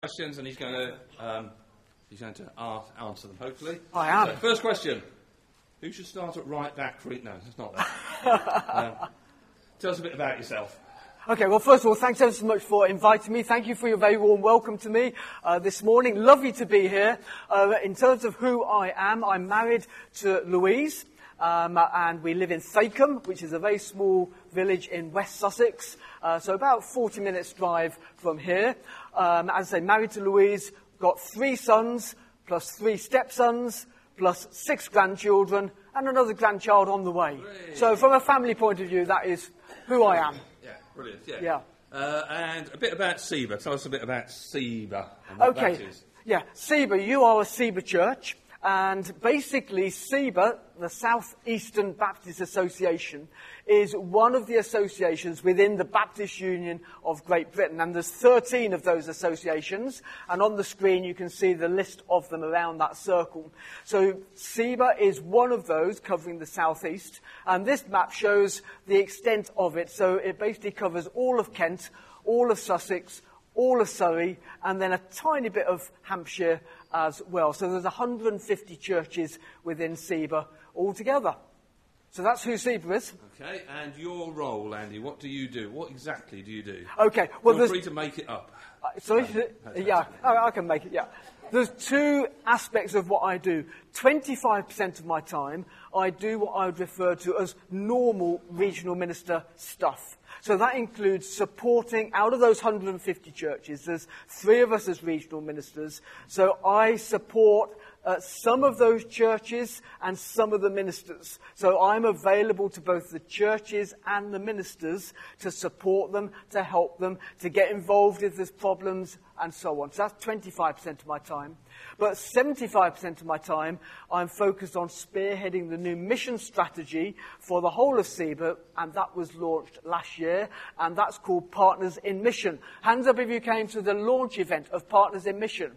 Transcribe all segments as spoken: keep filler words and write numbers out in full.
Questions, and he's going to um, he's going to ask, answer them. Hopefully, I am. So, first question: who should start at right back for it? No, it's not that. um, tell us a bit about yourself. Okay, well, first of all, thanks ever so much for inviting me. Thank you for your very warm welcome to me uh, this morning. Lovely to be here. Uh, in terms of who I am, I'm married to Louise, um, and we live in Thacombe, which is a very small village in West Sussex, uh, so about forty minutes drive from here. Um, as I say, married to Louise, got three sons, plus three stepsons, plus six grandchildren, and another grandchild on the way. Hooray. So from a family point of view, that is who I am. Yeah, brilliant. Yeah. Yeah. Uh, and a bit about Seba. Tell us a bit about Seba and what Okay. that is. Yeah, Seba, you are a Seba church, and basically Seba, the South Eastern Baptist Association, is one of the associations within the Baptist Union of Great Britain, and there's thirteen of those associations, and on the screen you can see the list of them around that circle. So Seba is one of those covering the South East, and this map shows the extent of it. So it basically covers all of Kent, all of Sussex, all of Surrey, and then a tiny bit of Hampshire as well. So there's one hundred fifty churches within Seba altogether. So that's who Seba is. Okay, and your role, Andy, what do you do? What exactly do you do? Okay, well, Feel there's... free to make it up. Uh, sorry? Um, yeah, I, I can make it, yeah. There's two aspects of what I do. twenty-five percent of my time, I do what I would refer to as normal regional minister stuff. So that includes supporting, out of those one hundred fifty churches, there's three of us as regional ministers, so I support uh, some of those churches and some of the ministers. So I'm available to both the churches and the ministers to support them, to help them, to get involved if there's problems, and so on. So that's twenty-five percent of my time. But seventy-five percent of my time, I'm focused on spearheading the new mission strategy for the whole of Seba, and that was launched last year, and that's called Partners in Mission. Hands up if you came to the launch event of Partners in Mission.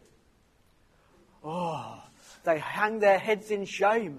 Oh, they hang their heads in shame.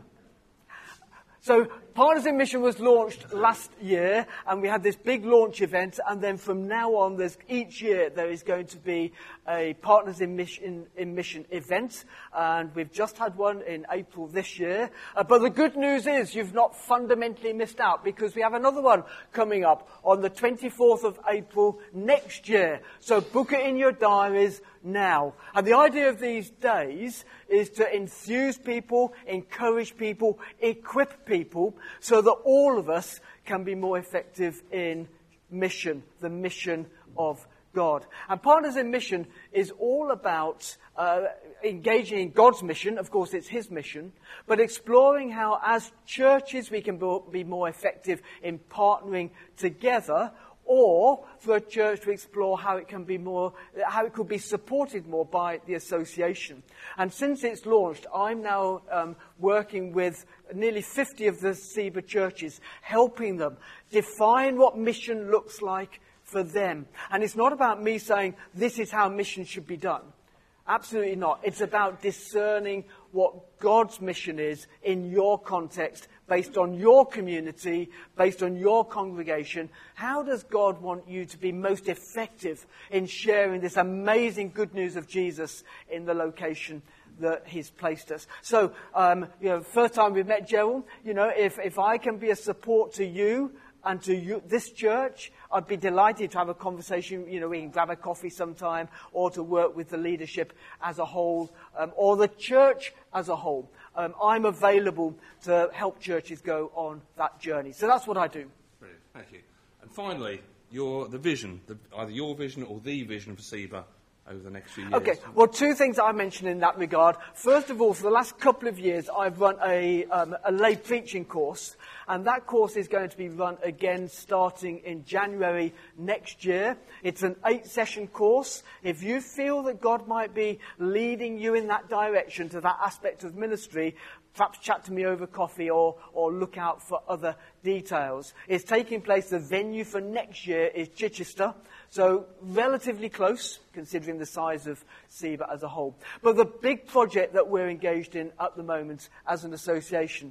So Partners in Mission was launched last year, and we had this big launch event, and then from now on, there's, each year there is going to be a Partners in Mission, in Mission event, and we've just had one in April this year. Uh, but the good news is you've not fundamentally missed out, because we have another one coming up on the twenty-fourth of April next year. So book it in your diaries now. And the idea of these days is to enthuse people, encourage people, equip people, so that all of us can be more effective in mission, the mission of God. And Partners in Mission is all about uh, engaging in God's mission. Of course, it's his mission, but exploring how, as churches, we can be more effective in partnering together, or for a church to explore how it can be more, how it could be supported more by the association. And since it's launched, I'm now um, working with nearly fifty of the Seba churches, helping them define what mission looks like for them. And it's not about me saying, this is how mission should be done. Absolutely not. It's about discerning what God's mission is in your context, based on your community, based on your congregation. How does God want you to be most effective in sharing this amazing good news of Jesus in the location that he's placed us? So, um, you know, first time we've met Gerald, you know, if, if I can be a support to you and to you, this church, I'd be delighted to have a conversation. You know, we can grab a coffee sometime, or to work with the leadership as a whole, um, or the church as a whole. Um, I'm available to help churches go on that journey. So that's what I do. Brilliant, thank you. And finally, your the vision, the, either your vision or the vision for Seba over the next few years. Okay, well, two things I mentioned in that regard. First of all, for the last couple of years, I've run a, um, a lay preaching course, and that course is going to be run again starting in January next year. It's an eight-session course. If you feel that God might be leading you in that direction, to that aspect of ministry, perhaps chat to me over coffee, or, or look out for other details. It's taking place, the venue for next year is Chichester, so relatively close, considering the size of Seba as a whole. But the big project that we're engaged in at the moment as an association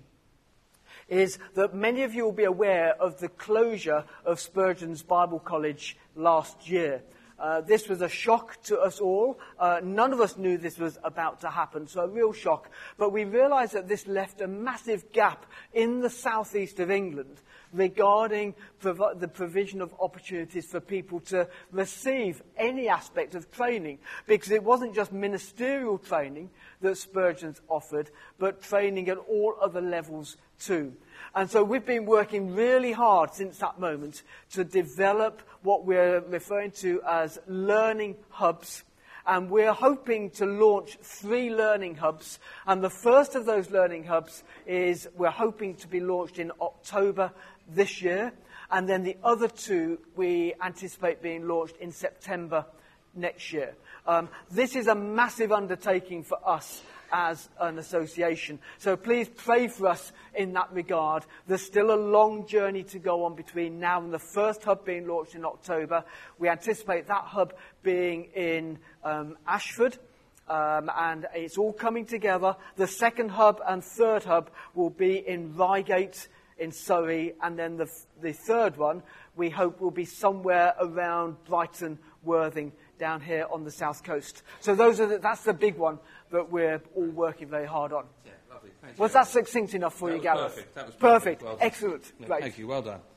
is that many of you will be aware of the closure of Spurgeon's Bible College last year. Uh, this was a shock to us all. Uh, none of us knew this was about to happen, so a real shock. But we realised that this left a massive gap in the southeast of England regarding prov- the provision of opportunities for people to receive any aspect of training, because it wasn't just ministerial training that Spurgeon's offered, but training at all other levels too. And so we've been working really hard since that moment to develop what we're referring to as learning hubs. And we're hoping to launch three learning hubs. And the first of those learning hubs is we're hoping to be launched in October this year. And then the other two we anticipate being launched in September next year. Um, this is a massive undertaking for us as an association. So please pray for us in that regard. There's still a long journey to go on between now and the first hub being launched in October. We anticipate that hub being in um, Ashford, um, and it's all coming together. The second hub and third hub will be in Reigate in Surrey, and then the, the third one we hope will be somewhere around Brighton, Worthing, down here on the south coast. So those are the, that's the big one that we're all working very hard on. Yeah, lovely. Thank Was you. that succinct enough for That you, was Gareth? perfect. That was perfect. perfect. Well done. Excellent. Yeah, Great. thank you. Well done.